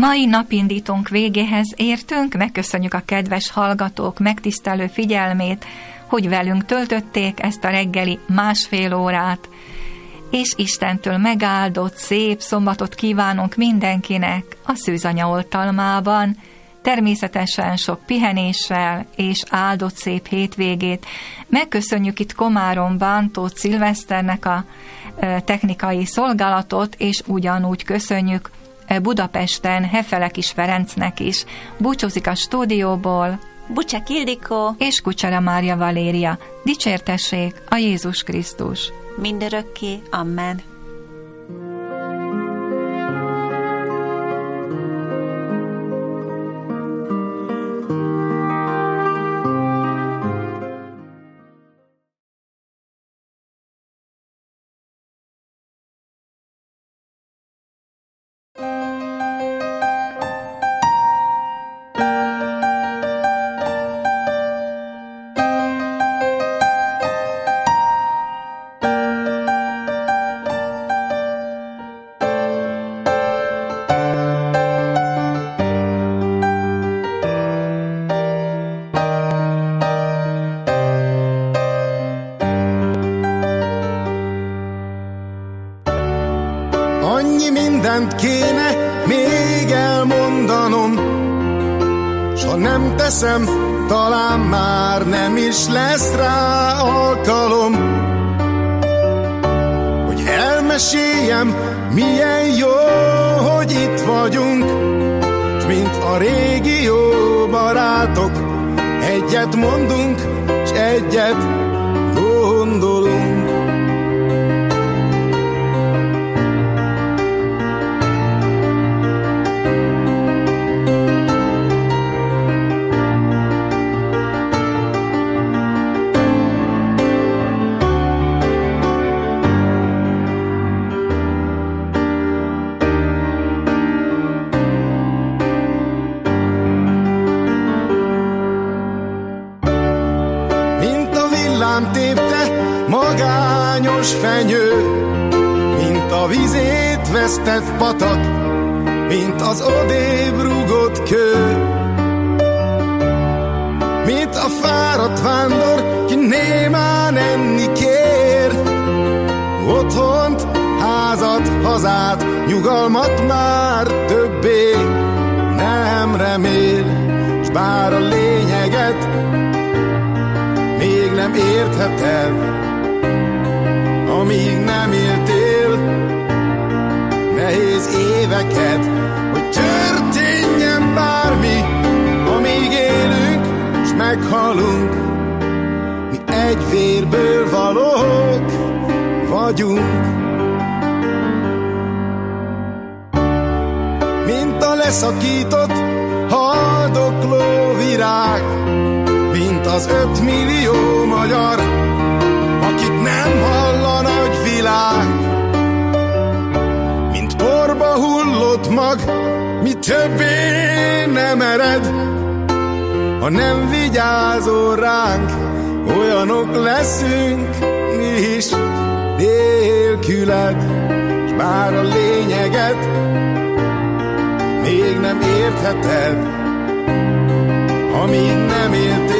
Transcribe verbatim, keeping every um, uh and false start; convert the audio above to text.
Mai napindítónk végéhez értünk, megköszönjük a kedves hallgatók megtisztelő figyelmét, hogy velünk töltötték ezt a reggeli másfél órát, és Istentől megáldott, szép szombatot kívánunk mindenkinek a szűzanya oltalmában, természetesen sok pihenéssel és áldott szép hétvégét. Megköszönjük itt Komáromban Tóth Szilveszternek a technikai szolgálatot, és ugyanúgy köszönjük Budapesten Hefelekis Ferencnek is. Búcsúzik a stúdióból Bucsek Ildikó és Kucsera Mária Valéria. Dicsértessék a Jézus Krisztus! Mindörökké. Amen. Kéne még elmondanom, s ha nem teszem, talán már nem is lesz rá alkalom, hogy elmeséljem, milyen jó, hogy itt vagyunk, s mint a régi jó barátok, egyet mondunk, s egyet gondolunk. Fenyő, mint a vizét vesztett patak, mint az odébb rúgott kő, mint a fáradt vándor, ki némán enni kér. Otthont, házat, hazát, nyugalmat már többé nem remél, s bár a lényeget még nem értheted, amíg nem éltél nehéz éveket, hogy történjen bármi, amíg élünk, s meghalunk. Mi egy vérből valók vagyunk. Mint a leszakított, haldokló virág, mint az ötmillió magyar, akit nem hall a nagy világ, mint porba hullott mag, mi többé nem ered, ha nem vigyázol ránk, olyanok leszünk mi is nélküled, s bár a lényeget még nem értheted, amíg nem éltél